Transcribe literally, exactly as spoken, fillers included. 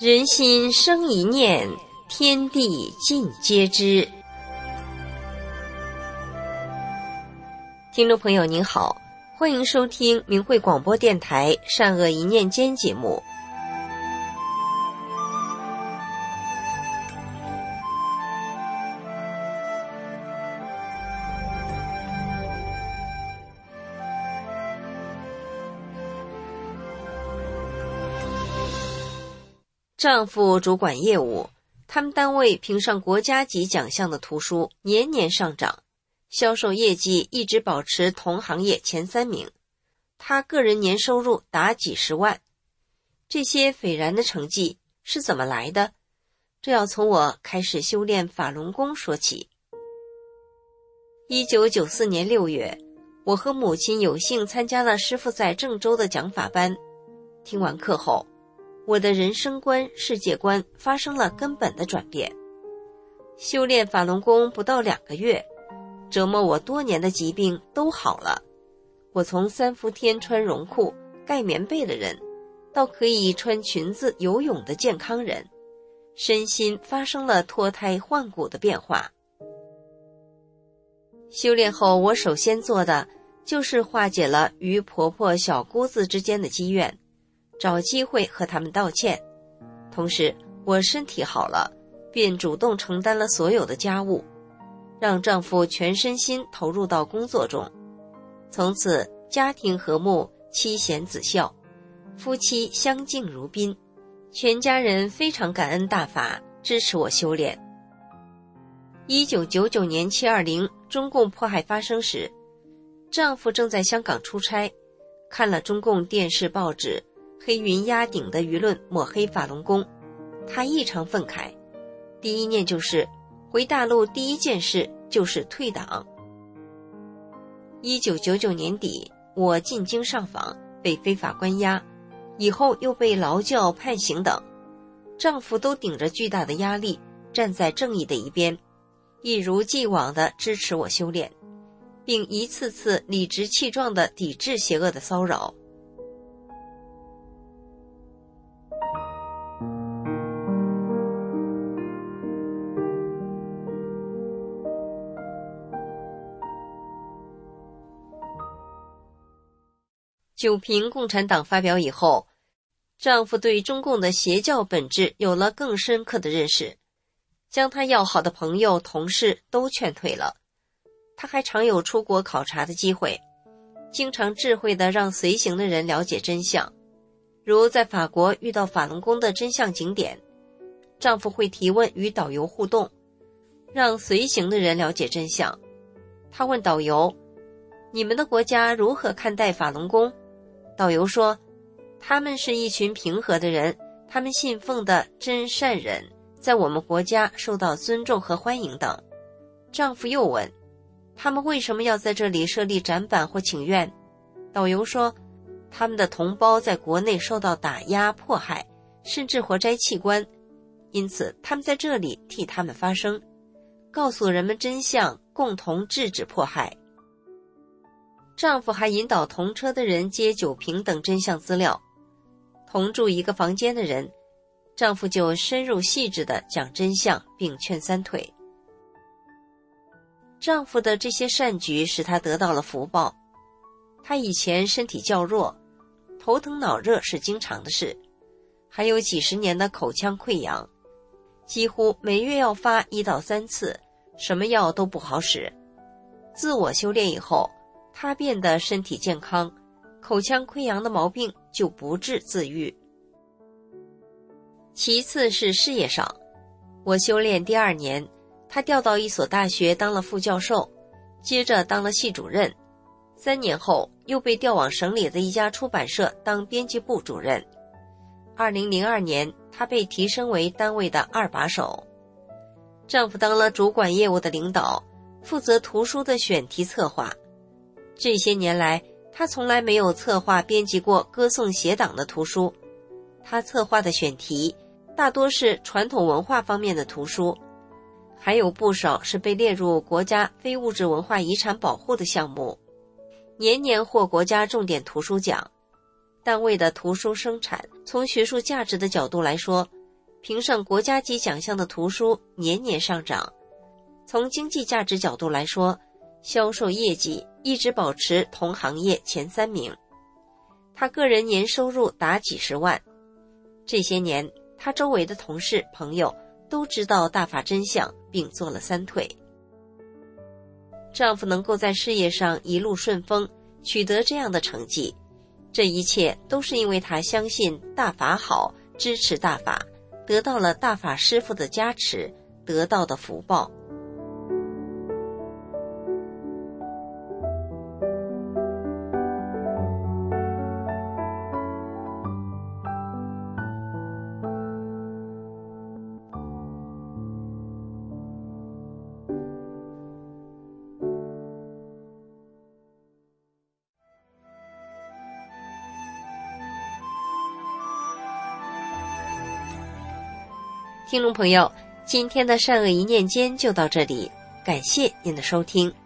人心生一念，天地尽皆知。听众朋友您好，欢迎收听明慧广播电台善恶一念间节目。丈夫主管业务，他们单位评上国家级奖项的图书年年上涨，销售业绩一直保持同行业前三名，他个人年收入达几十万。这些斐然的成绩是怎么来的？这要从我开始修炼法轮功说起。一九九四年六月，我和母亲有幸参加了师父在郑州的讲法班。听完课后，我的人生观、世界观发生了根本的转变。修炼法轮功不到两个月，折磨我多年的疾病都好了。我从三伏天穿绒裤、盖棉被的人，到可以穿裙子游泳的健康人，身心发生了脱胎换骨的变化。修炼后，我首先做的就是化解了与婆婆、小姑子之间的积怨，找机会和他们道歉。同时我身体好了，便主动承担了所有的家务，让丈夫全身心投入到工作中。从此家庭和睦，妻贤子孝，夫妻相敬如宾，全家人非常感恩大法，支持我修炼。一九九九年七二零中共迫害发生时，丈夫正在香港出差，看了中共电视报纸黑云压顶的舆论抹黑法轮功，他异常愤慨，第一念就是回大陆第一件事就是退党。一九九九年底，我进京上访，被非法关押，以后又被劳教判刑等，丈夫都顶着巨大的压力，站在正义的一边，一如既往地支持我修炼，并一次次理直气壮地抵制邪恶的骚扰。九评共产党发表以后，丈夫对中共的邪教本质有了更深刻的认识，将他要好的朋友、同事都劝退了。他还常有出国考察的机会，经常智慧地让随行的人了解真相。如在法国遇到法轮功的真相景点，丈夫会提问与导游互动，让随行的人了解真相。他问导游：你们的国家如何看待法轮功？导游说，他们是一群平和的人，他们信奉的真善忍在我们国家受到尊重和欢迎等。丈夫又问，他们为什么要在这里设立展板或请愿？导游说，他们的同胞在国内受到打压迫害，甚至活摘器官，因此他们在这里替他们发声，告诉人们真相，共同制止迫害。丈夫还引导同车的人接九评等真相资料，同住一个房间的人，丈夫就深入细致地讲真相并劝三退。丈夫的这些善举使她得到了福报。她以前身体较弱，头疼脑热是经常的事，还有几十年的口腔溃疡，几乎每月要发一到三次，什么药都不好使。自我修炼以后，她变得身体健康，口腔溃疡的毛病就不治自愈。其次是事业上，我修炼第二年，她调到一所大学当了副教授，接着当了系主任，三年后又被调往省里的一家出版社当编辑部主任。二零零二年，她被提升为单位的二把手。丈夫当了主管业务的领导，负责图书的选题策划。这些年来，他从来没有策划编辑过歌颂邪党的图书，他策划的选题大多是传统文化方面的图书，还有不少是被列入国家非物质文化遗产保护的项目，年年获国家重点图书奖。单位的图书生产从学术价值的角度来说， 评上国家级奖项的图书年年上涨。从经济价值角度来说，销售业绩一直保持同行业前三名。他个人年收入达几十万。这些年，他周围的同事朋友都知道大法真相，并做了三退。丈夫能够在事业上一路顺风，取得这样的成绩，这一切都是因为他相信大法好，支持大法，得到了大法师父的加持，得到的福报。听众朋友，今天的善恶一念间就到这里，感谢您的收听。